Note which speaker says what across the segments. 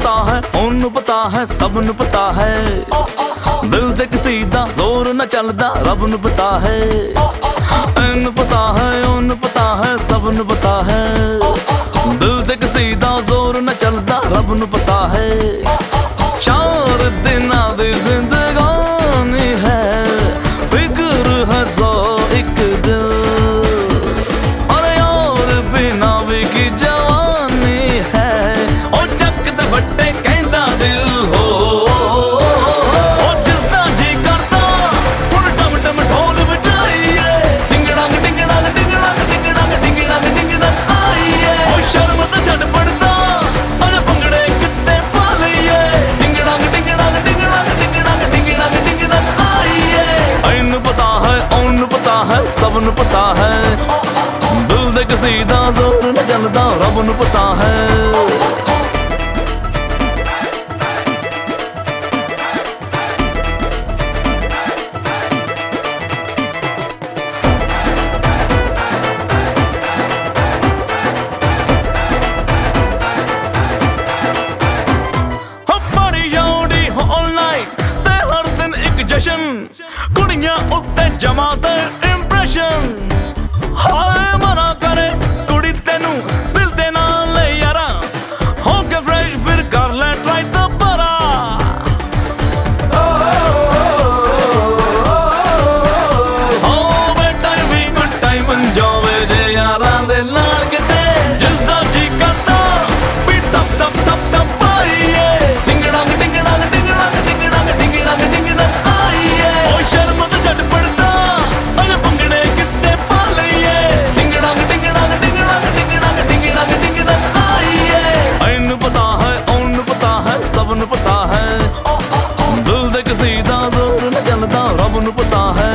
Speaker 1: पता है ओनू पता है सब नू पता है दिल दे किसी दा जोर न चलदा रब नू पता है एनू पता है ओनू पता है सब नू पता है दिल दे किसी दा जोर न चलदा रब नू पता है 4 दिनां दी जिंदगानी है फिक्र है 101 दिल और यार बिना भी की जवानी है ओ जग दे बट्टे कहंदा दिल हो सब नू पता है दिल दे किसी दा जोर न चलदा रब नू पता है कुड़ियां उत्ते जमा दे इंप्रेशन हाय मना करे कुड़ी तेनू दिल दे नाल यारा हो के फ्रेश फिर कर ले ट्राई दोबारा हो बेटा भी गुड टाइम इंजॉय जे यारां दे नाल किते जिस दा जी करदा भी टप टप टप टप पाईए टिंगड़ा टिंगड़ा टिंगड़ा टिंगड़ा टिंगड़ा टिंगड़ा सब नू पता है दिल दे किसी दा जोर न चलदा रब नू पता है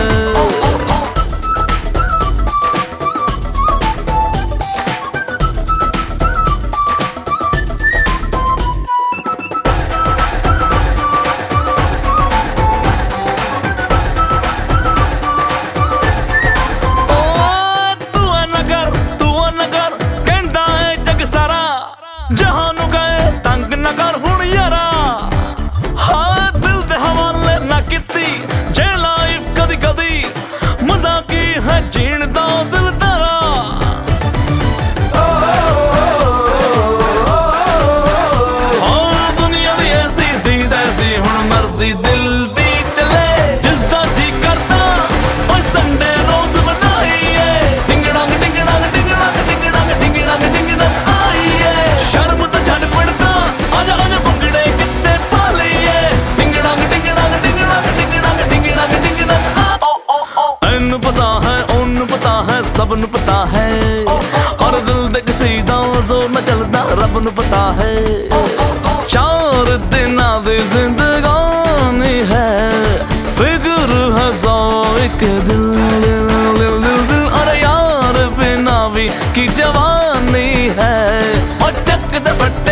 Speaker 1: तू नगर कहंदा है जग सारा जहां नू गए तंग न कर हुण यारा हाँ दिल दे हवाले ना कीती जे लाइफ कदी कदी मजा की है जीण दा दिल तारा हाँ दुनिया दी ऐसी दी ऐसी हुण मर्जी दिल दी चले जिस दा जी करदा ओए संडे रोज बनाईए टिंगड़ा टिंगड़ा टिंगड़ा टिंगड़ा टिंगड़ा टिंगड़ा आईए शर्म तो छड़ पड़दा आजा आजा पंगड़े कित्ते पा लईए टिंगड़ा टिंगड़ा टिंगड़ा टिंगड़ा टिंगड़ा टिंगड़ा ओ ओ ओ एनू पता है ओनू पता है सब नू पता है और दिल दे किसी दा जोर न चलदा रब नू पता है 4 दिनां दी जिंदगानी है फिक्र है 101 दिल दिल दिल दिल और यार बिना भी की जवानी है और चक दे